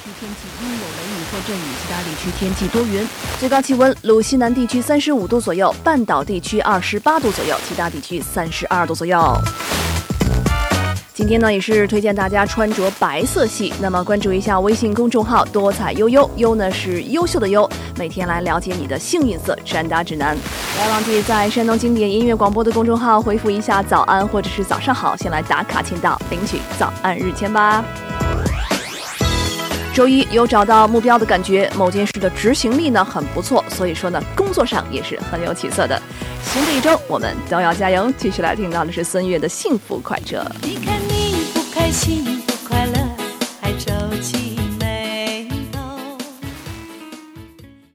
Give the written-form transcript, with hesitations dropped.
区天气阴有雷雨或阵雨，其他地区天气多云。最高气温，鲁西南地区35度左右，半岛地区28度左右，其他地区32度左右。今天呢，也是推荐大家穿着白色系，那么关注一下微信公众号多彩悠悠，优呢是优秀的优，每天来了解你的幸运色穿搭指南。不要忘记在山东经典音乐广播的公众号回复一下早安或者是早上好，先来打卡签到领取早安日签吧。周一有找到目标的感觉，某件事的执行力呢很不错，所以说呢工作上也是很有起色的。新的一周我们都要加油，继续来听到的是孙悦的幸福快车。 你看你不开心